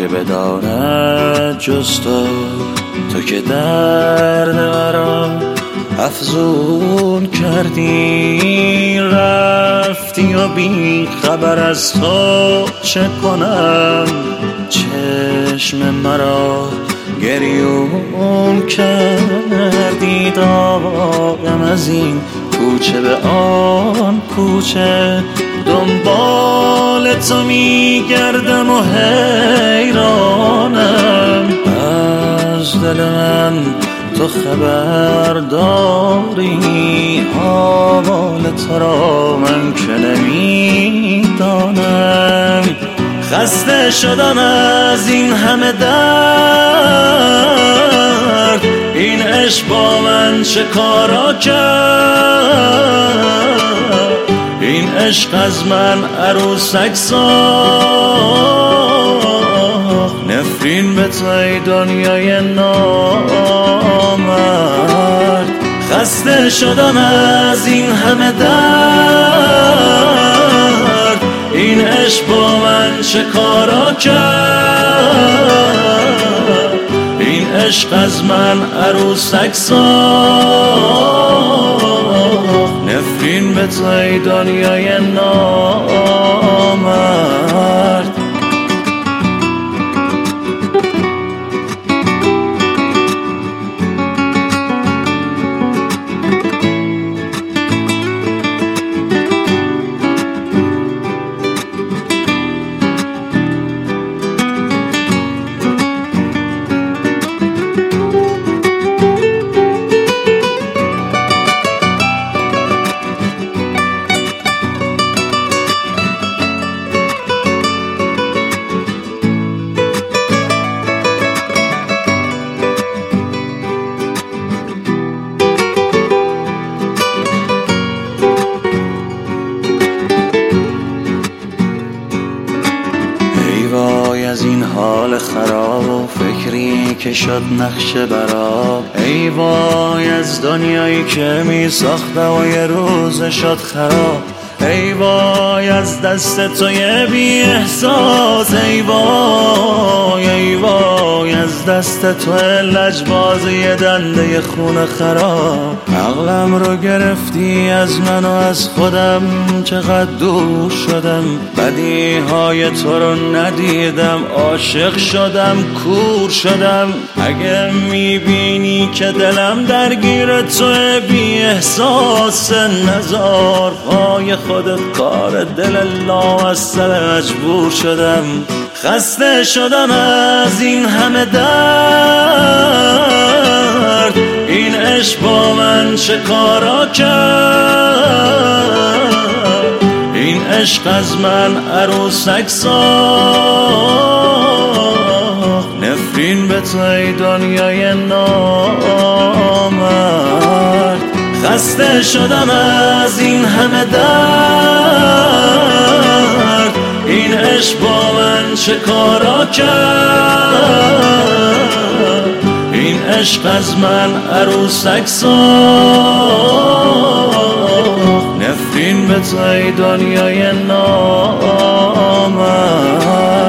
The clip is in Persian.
بداند جز تو که درد مرا افزون کردی. رفتی و بی خبر از تو چه کنم، چشم مرا گریون کردی. داغم از این کوچه به آن کوچه، دنبال تو میگردم و حیرانم. از دل من تو خبر داری، آوال تو را من که نمیدانم. خسته شدم از این همه درد، این عشق با من چه کارا کرد. این عشق از من عروسک ساخت، نفرین به توی دنیای نامرد. خسته شدم از این همه درد، این عشق با من چه کارا کرد. این عشق از من عروسک ساخت، نفرین به توی دنیای نامرد. از این حال خراب و فکری که شد نقش براب. ای وای از دنیایی که می ساختم و یه روز شد خراب. ای وای از دست توی بی احساس. ای وای از دست توی لجباز یه دنده خون خراب. عقلم رو گرفتی از من و از خودم، چقدر دور شدم. بدیهای تو رو ندیدم، عاشق شدم، کور شدم. اگه میبینی که دلم درگیر توی بی احساس، نزار پای خودت کار دل لامصب مجبور شدم. خسته شدم از این همه درد، این عشق با من چه کارا کرد. این عشق از من عروسک ساخت، نفرین به توی دنیای نامرد. خسته شدم از این همه درد، این عشق با من چه کارا کرد. این عشق از من عروسک ساخت، نفرین به توی دنیای نامرد.